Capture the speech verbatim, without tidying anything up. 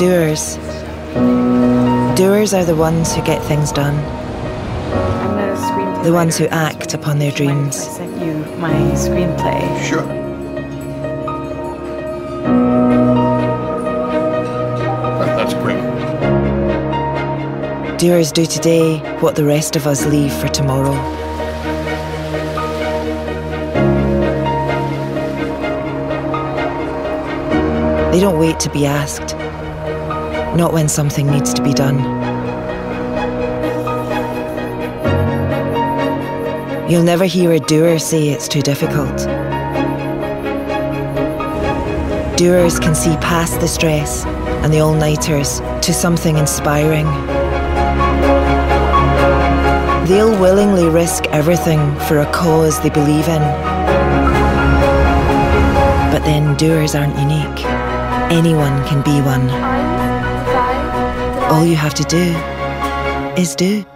doers. Doers are the ones who get things done. I'm a screenplay. The ones who act upon their dreams. I sent you my screenplay. Sure. That's great. Doers do today what the rest of us leave for tomorrow. They don't wait to be asked. Not when something needs to be done. You'll never hear a doer say it's too difficult. Doers can see past the stress and the all-nighters to something inspiring. They'll willingly risk everything for a cause they believe in. But then doers aren't unique. Anyone can be one. All you have to do is do.